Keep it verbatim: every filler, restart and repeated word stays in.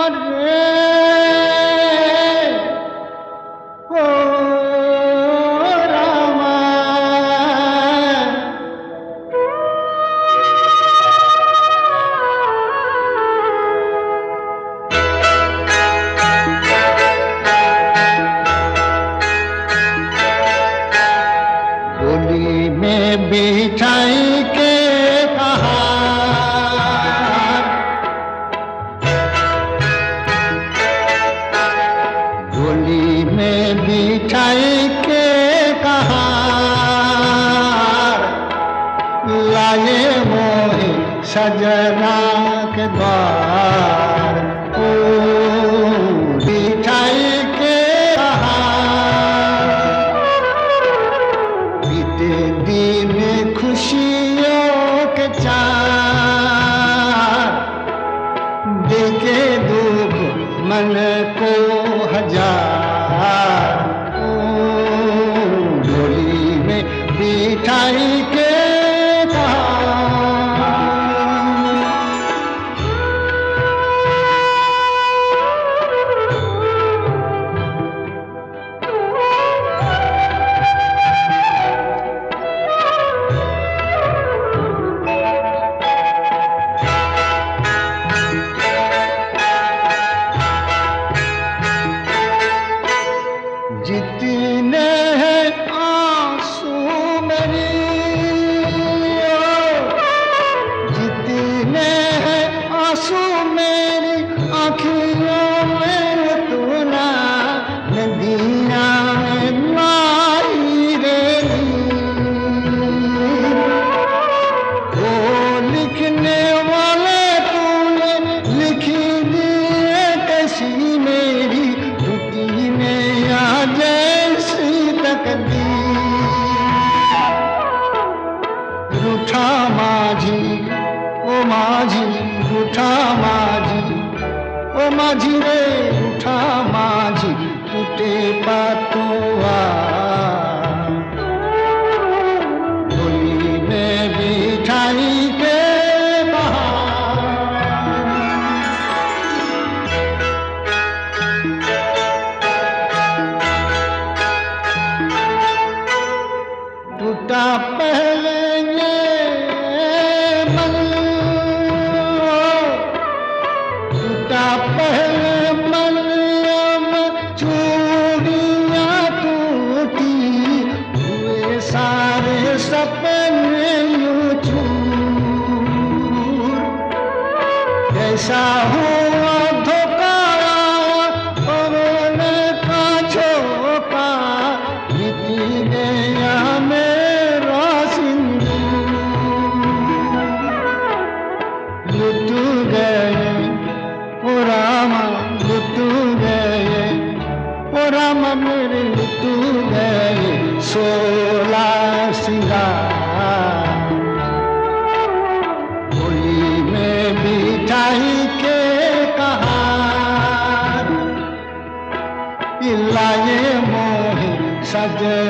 रे ओ रामा। डोली में बिठाई के कहा डोली में बिठाई के कहा लाए मोहे सजना के द्वार ओ बिठाई के कहा बीते दिन खुशियों के चार देखे दुख मन को हजार ओ डोली में बिठाई के जितने हैं आंसू मेरी जितने हैं आंसू मेरी आँखियों में तू ना नदियाँ में लाई रे वो लिखने वाले तूने लिखी दिए कैसी मेरी टूटी में आ जैसी तकदीर रूठा माझी ओ माझी रूठा माझी ओ माझी रे रूठा माझी टूटे पातुआ डोली में बिठाई के टूटा पहले ये मन टूटा पहले मन अब चूड़ियाँ टूटी हुए सारे सपने यूं चूर कैसा हुआ धोखा पवने का झोंका मिटी गया मेरा सिंदूर लुट गए ओ रामा लुट गए ओ रामा मेरे लुट गए सोला सिंगार डोली में बिठाई के कहा लाए मोहे सज